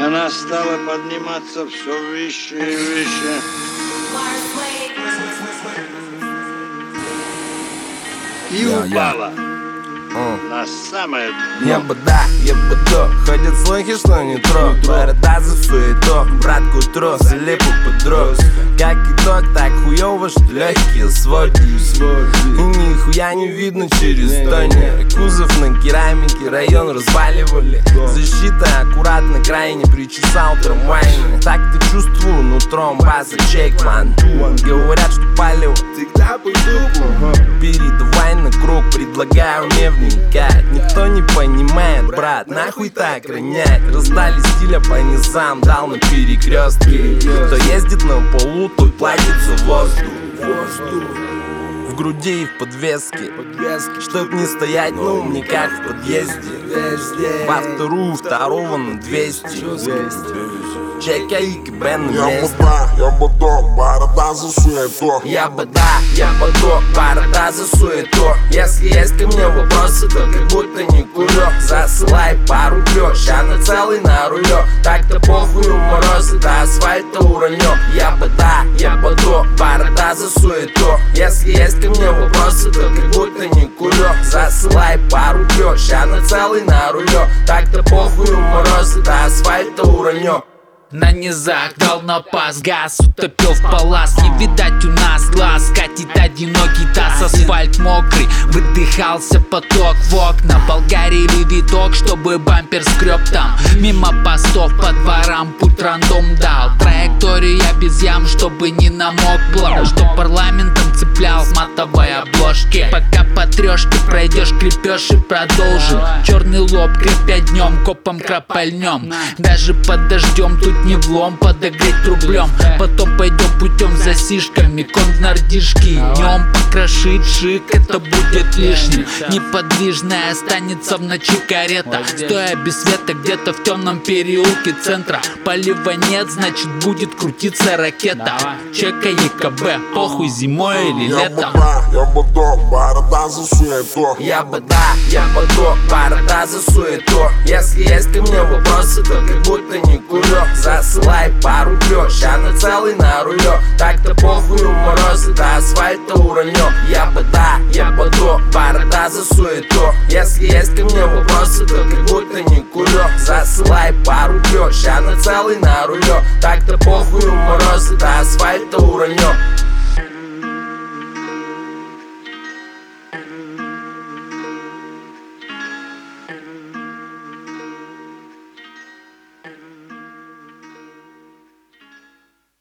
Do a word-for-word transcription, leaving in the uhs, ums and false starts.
она стала подниматься все выше и выше. И упала на самое дно. Я бы да, я бы то. Ходят слухи, что не трог. Борода за суеток, братку трос, лепу подрос. Как итог, так хуёво, что легкие своди. И нихуя не видно через тонер. Кузов на керамике, район разваливали. Защита аккуратно, крайне причесал трамвайный. Так-то чувствую нутром база чекман. Говорят, что палево всегда пойду. Передавай на круг, предлагаю мне вникать. Никто не понимает, брат, нахуй так ронять. Раздали стиля по низам, дал на перекрестке. Кто ездит на полу, тот платит за воздух. В груди и в подвеске, чтоб не стоять на умниках в подъезде. Во вторую, второго на двести. Чека и КБ на месте. Я бы да, борода за суету. Я бы да, я бы да, борода за суету. Если есть ко мне вопросы, то как будто не курю. Засылай пару клёш, я на целый на рулё. Так-то похуй у мороза, до асфальта уроню. Я бы да, я бы да, борода за суету. Если есть ко мне вопросы, то как будто не курю. Засылай пару клёш, я на целый на рулё. Так-то похуй у мороза, до асфальта уроню. На низах дал на пас, газ утопил в палас. Не видать у нас глаз, катит одинокий таз. Асфальт мокрый, выдыхался поток в окна. Болгарили виток, чтобы бампер скреб там. Мимо постов по дворам путь рандом дал. Траекторию я без ям, чтобы не намок блок. Что парламентом цеплял с матовой обложки. Пока по трешке пройдешь, крепешь и продолжим. Черный лоб крепя днем, копом кропальнем. Даже под дождем тут не влом, подогреть рублем. Потом пойдем путем за сишками, контнардишки. Днем покрошить шик, это будет лишним. Неподвижная останется в ночи карета. Стоя без света где-то в темном переулке центра. Полива нет, значит будет крутиться ракета. Чека ЕКБ, похуй зимой или летом. Я бы да, борода за суету. Я бы да, я бы да, борода за суету. Если есть ко мне вопросы, то как будто не курю. Засылай пару клёш, я на целый на рулё. Так-то похуй у мороза, до асфальта уроню. Я бы да, я бы да, борода за суету. Если есть ко мне вопросы, то как будто не курю. Засылай пару клёш, я на целый на рулё. Так-то похуй у мороза, до асфальта уроню.